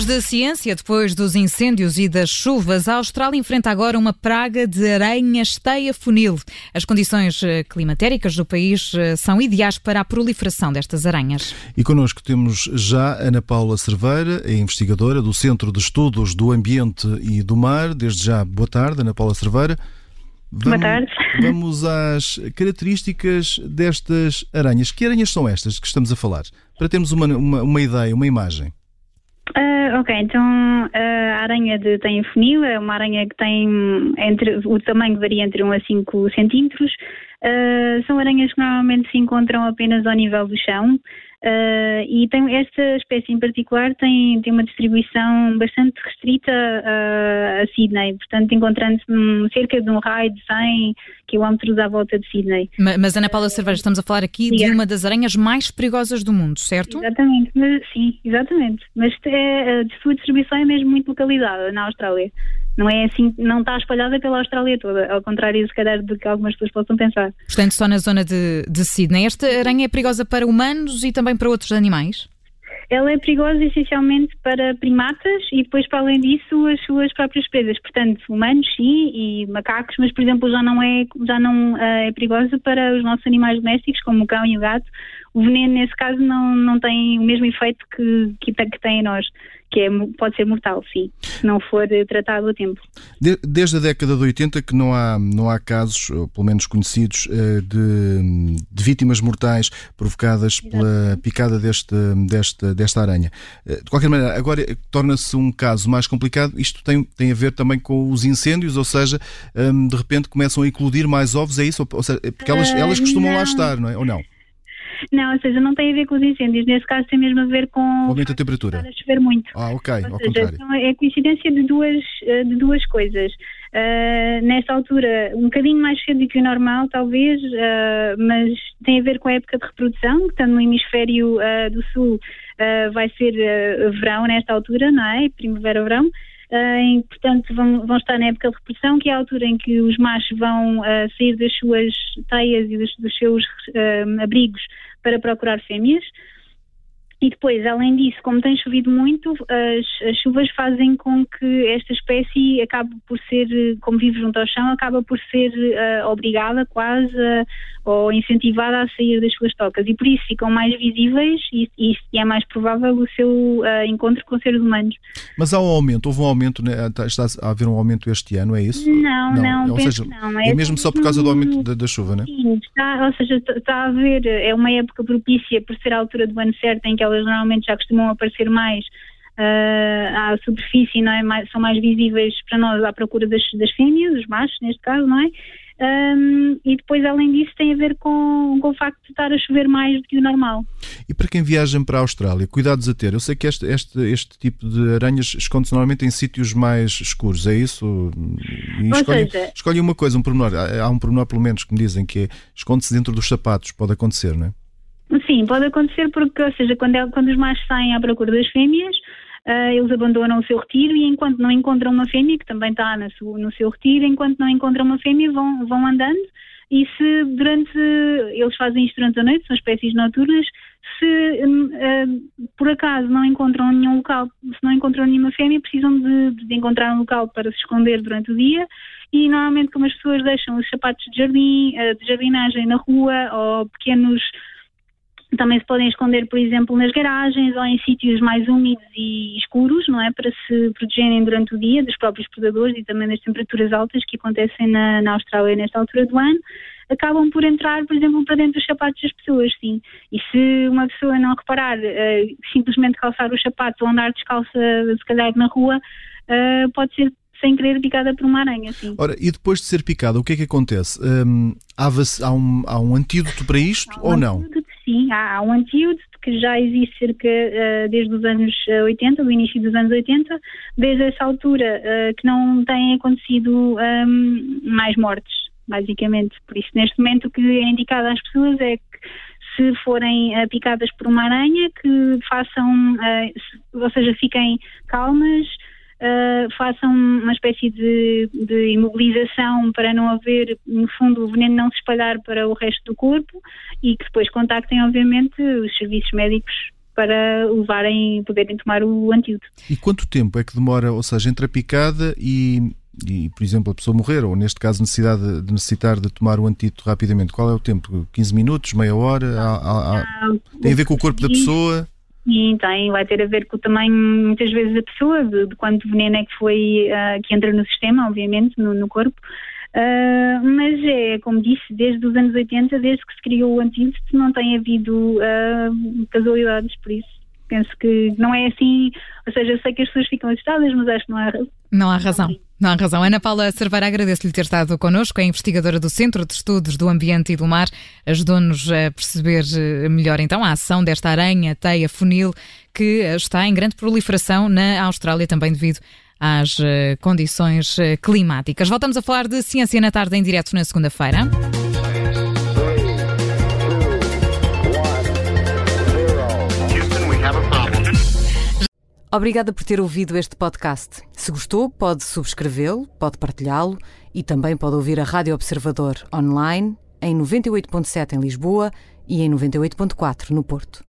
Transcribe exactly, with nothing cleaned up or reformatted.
da ciência, depois dos incêndios e das chuvas, a Austrália enfrenta agora uma praga de aranhas-teia-funil. As condições climatéricas do país são ideais para a proliferação destas aranhas. E connosco temos já Ana Paula Cerveira, é investigadora do Centro de Estudos do Ambiente e do Mar. Desde já, boa tarde, Ana Paula Cerveira. Vamos, boa tarde. Vamos às características destas aranhas. Que aranhas são estas que estamos a falar? Para termos uma, uma, uma ideia, uma imagem. Uh, ok, então a aranha de teia-funil é uma aranha que tem entre, o tamanho varia entre um a cinco centímetros. Uh, são aranhas que normalmente se encontram apenas ao nível do chão. Uh, e tem, esta espécie em particular tem, tem uma distribuição bastante restrita uh, a Sydney, portanto encontrando-se cerca de um raio de cem quilómetros à volta de Sydney. Mas, mas Ana Paula Cerveira, estamos a falar aqui yeah. de uma das aranhas mais perigosas do mundo, certo? Exatamente, mas, sim, exatamente, mas é, a sua distribuição é mesmo muito localizada na Austrália. Não é assim, não está espalhada pela Austrália toda, ao contrário, se calhar, do que algumas pessoas possam pensar. Portanto, só na zona de, de Sydney. Esta aranha é perigosa para humanos e também para outros animais? Ela é perigosa essencialmente para primatas e depois, para além disso, as suas próprias presas. Portanto, humanos sim e macacos, mas, por exemplo, já não é, já não, uh, é perigosa para os nossos animais domésticos, como o cão e o gato. O veneno, nesse caso, não, não tem o mesmo efeito que, que, que tem em nós, que é, pode ser mortal, sim, se não for tratado a tempo. De, desde a década de oitenta que não há, não há casos, ou pelo menos conhecidos, de, de vítimas mortais provocadas pela Exatamente. picada deste, desta, desta aranha. De qualquer maneira, agora torna-se um caso mais complicado. Isto tem, tem a ver também com os incêndios, ou seja, de repente começam a eclodir mais ovos, é isso? Ou seja, porque elas, elas costumam uh, lá estar, não é? Ou não? Não, ou seja, não tem a ver com os incêndios. Nesse caso tem mesmo a ver com... O aumento da temperatura. A chover muito. Ah, ok, ou ao seja, contrário. Então é coincidência de duas, de duas coisas. Uh, nesta altura, um bocadinho mais cedo do que o normal, talvez, uh, mas tem a ver com a época de reprodução, que no hemisfério uh, do sul uh, vai ser uh, verão nesta altura, não é? Primavera-verão. Uh, e, portanto, vão, vão estar na época de reprodução, que é a altura em que os machos vão uh, sair das suas teias e dos, dos seus uh, abrigos para procurar fêmeas. E depois, além disso, como tem chovido muito, as, as chuvas fazem com que esta espécie acabe por ser, como vive junto ao chão, acaba por ser uh, obrigada quase uh, ou incentivada a sair das suas tocas. E por isso ficam mais visíveis e, e, e é mais provável o seu uh, encontro com seres humanos. Mas há um aumento, houve um aumento, né? Está a haver um aumento este ano, é isso? Não, não, não ou penso seja, não. É, é mesmo só por causa do aumento da, da chuva, não é? Sim, está, ou seja, está a haver, é uma época propícia por ser a altura do ano certo em que elas normalmente já costumam aparecer mais uh, à superfície, não é? Mais, são mais visíveis para nós à procura das, das fêmeas, dos machos neste caso, não é? Um, e depois, além disso, tem a ver com, com o facto de estar a chover mais do que o normal. E para quem viaja para a Austrália, cuidados a ter? Eu sei que este, este, este tipo de aranhas esconde-se normalmente em sítios mais escuros, é isso? E escolhe, seja, escolhe uma coisa, um pormenor. Há um pormenor, pelo menos, que me dizem que é, esconde-se dentro dos sapatos. Pode acontecer, não é? Sim, pode acontecer porque, ou seja, quando, é, quando os machos saem à procura das fêmeas, uh, eles abandonam o seu retiro e enquanto não encontram uma fêmea, que também está no seu, no seu retiro, enquanto não encontram uma fêmea vão, vão andando e se durante, eles fazem isto durante a noite, são espécies noturnas, se uh, por acaso não encontram nenhum local, se não encontram nenhuma fêmea, precisam de, de encontrar um local para se esconder durante o dia e normalmente como as pessoas deixam os sapatos de jardim, uh, de jardinagem na rua ou pequenos. Também se podem esconder, por exemplo, nas garagens ou em sítios mais úmidos e escuros, não é? Para se protegerem durante o dia dos próprios predadores e também das temperaturas altas que acontecem na, na Austrália nesta altura do ano. Acabam por entrar, por exemplo, para dentro dos sapatos das pessoas, sim. E se uma pessoa não reparar, uh, simplesmente calçar os sapatos ou andar descalça, se calhar, na rua, uh, pode ser sem querer picada por uma aranha, sim. Ora, e depois de ser picada, o que é que acontece? Um, há, há, um, há um antídoto para isto há um ou não? Antídoto, sim, há, há um antídoto que já existe cerca uh, desde os anos oitenta, do início dos anos oitenta, desde essa altura uh, que não têm acontecido um, mais mortes, basicamente. Por isso, neste momento, o que é indicado às pessoas é que se forem uh, picadas por uma aranha, que façam, uh, se, ou seja, fiquem calmas, Uh, façam uma espécie de, de imobilização para não haver, no fundo, o veneno não se espalhar para o resto do corpo e que depois contactem, obviamente, os serviços médicos para levarem, poderem tomar o antídoto. E quanto tempo é que demora, ou seja, entre a picada e, e por exemplo, a pessoa morrer, ou neste caso necessidade de necessitar de tomar o antídoto rapidamente? Qual é o tempo? quinze minutos? Meia hora? Há, há, há... Tem a ver com o corpo da pessoa? Sim, tem. Vai ter a ver com também, muitas vezes, a pessoa, de, de quanto veneno é que foi, uh, que entra no sistema, obviamente, no, no corpo. Uh, mas é, como disse, desde os anos oitenta, desde que se criou o antídoto, não tem havido uh, casualidades, por isso penso que não é assim, ou seja, eu sei que as pessoas ficam assustadas, mas acho que não há razão. Não há razão, não há razão. Ana Paula Cerveira, agradeço-lhe ter estado connosco, é investigadora do Centro de Estudos do Ambiente e do Mar, ajudou-nos a perceber melhor então a ação desta aranha-teia funil que está em grande proliferação na Austrália, também devido às condições climáticas. Voltamos a falar de Ciência na Tarde em direto na segunda-feira. Obrigada por ter ouvido este podcast. Se gostou, pode subscrevê-lo, pode partilhá-lo e também pode ouvir a Rádio Observador online em noventa e oito ponto sete em Lisboa e em noventa e oito ponto quatro no Porto.